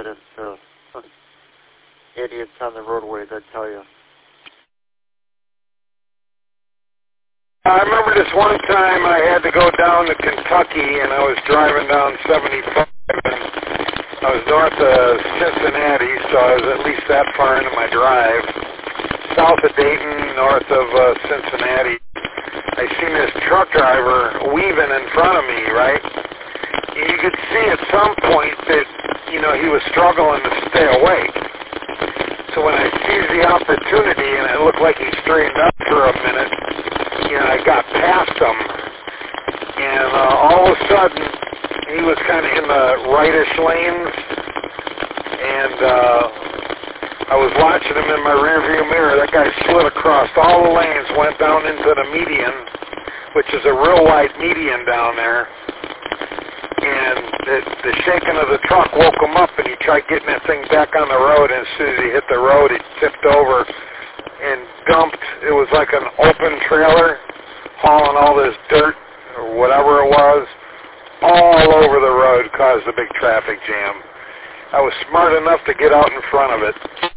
accidents. Some idiots on the roadways, I tell you. I remember this one time I had to go down to Kentucky, and I was driving down 75, and I was north of Cincinnati, so I was at least that far into my drive. South of Dayton, north of Cincinnati, I seen this truck driver weaving in front of me, right? And you could see at some point that, you know, he was struggling to stay awake. So when I seized the opportunity, and it looked like he straightened up for a minute, you know, I got past him, and all of a sudden, he was kind of in the rightish lanes, and I was watching him in my rearview mirror. That guy slid across all the lanes, went down into the median, which is a real wide median down there, and the shaking of the truck woke him up, and he tried getting that thing back on the road, and as soon as he hit the road, it tipped over and dumped. It was like an open trailer hauling all this dirt or whatever it was all over the road, caused a big traffic jam. I was smart enough to get out in front of it.